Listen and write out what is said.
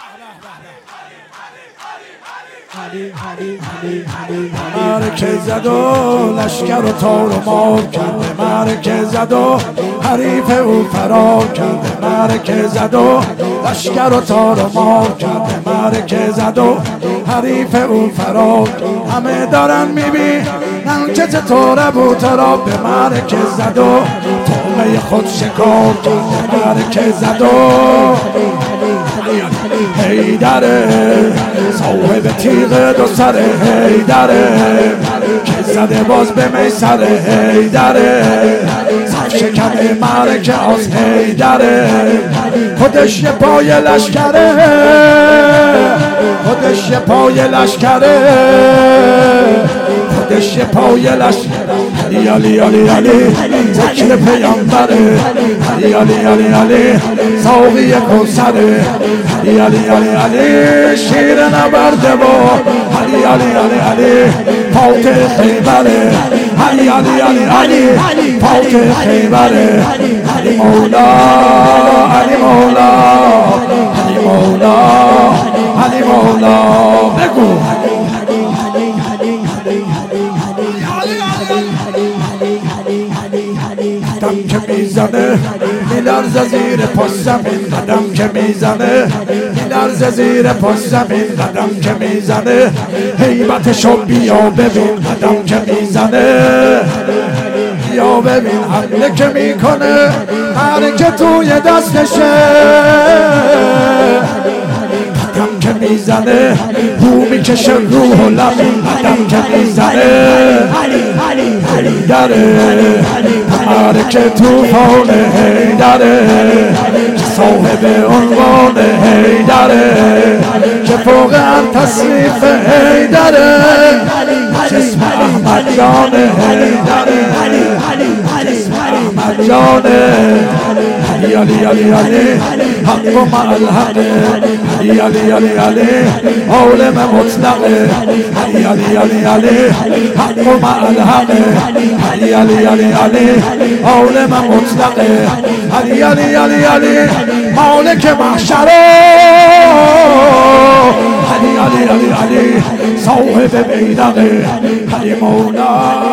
معرکه زد و لشکر و تار و مار کرده، معرکه زد و حریف او فرار کرده، معرکه زد و لشکر و تار و مار کرده، معرکه زد و حریف او فرار. همه دارن میبینن که چطور ابوتراب به معرکه زد و طعمه خود شکار کرده، معرکه زد و حیدره صاحب تیغ دو سر، حیدره که زده باز به میسر، حیدره صف شکن معرکه از، حیدره خودش یه پای لشکره، خودش یه پای لشکره، خودش یه پای لشکره. علی علی علی علی ذکر پیامبره، علی علی علی علی ساقی کوثره، علی علی علی علی شیر نبرده با، علی علی علی علی فاتح خیبره، علی علی علی علی فاتح خیبره، علی مولا علی مولا علی مولا علی مولا. بگو قدم که میزنه میلرزه زیر پا زمین، قدم که میزنه میلرزه زیر پا زمین، قدم که میزنه هیبتشو بیا ببین، قدم که میزنه بیا ببین، حمله که میکنه حرکه توی دستشه، قدم که میزنه رو میکشه روح و لبین، قدم که میزنه حیدره معرکه توفان، حیدره صاحب عنوان، حیدره که فوق هر تصنیف، حیدره جسم احمد جان، حیدره جسم احمد جان، علی علی علی علی حق و مع الحق، علی علی علی علی عالم مطلقه، علی علی علی علی حق و مع الحق، علی علی علی علی عالم مطلقه، علی علی علی علی مالک محشره، علی علی علی علی صاحب بیدقه، علی مولا